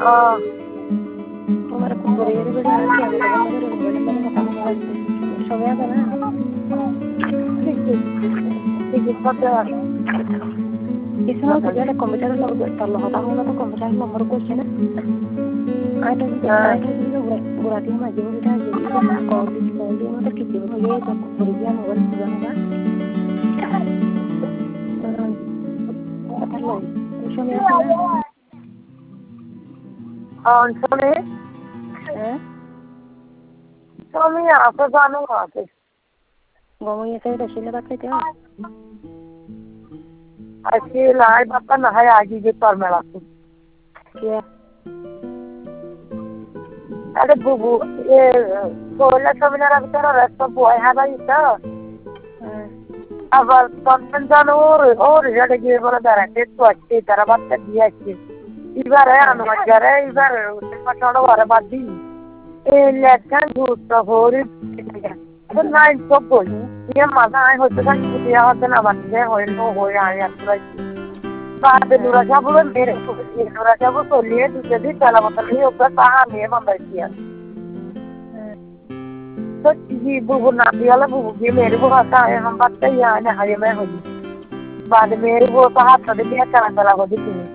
हाँ हमारे को बरेर बड़ी आती है तो मगर बड़े बड़े मकान वाले समय का ना ठीक है पता इसमें तो ज्यादा कंप्यूटर नंबर तल्लो होता होगा तो कंप्यूटर नंबर को है ना आई तो बुराती में जो भी था जो कॉल मतलब किसी को ये तो बुरिया मोबाइल सुबह पता लो इसमें ना हाँ सुने हैं तो मैं यहाँ पे जाने वाले गाँव ये से रशीला बात करते हो अच्छी लाए बापा नहाए आगे के पर मेरा क्या अरे बुबू ये बोला तो मैंने रखता ना रास्ता बुआ है भाई तो अब पंपन जान और जड़े के बोला दरा के तो अच्छी तरह बात कर दिया अच्छी इधर है अनुमजर है इधर पटाड़ो वाला बात दी ये लेकर घूट तो हो रही तो ना इनको बोल ये मजा आए होते हैं कि ये होते ना बंदे हो इनको हो या पूरा बाद नूरा जाबू मेरे को ये नूरा जाबू तो लिए दूसरे दिन चला मतलब ये ऊपर कहाँ में बंदा किया तो जी बुबू ना दिया ला बुबू ये मेरे को आता है हम बात कर यहाँ ने हरे में हो बाद मेरे को तो हाथ कर दिया चला चला हो दी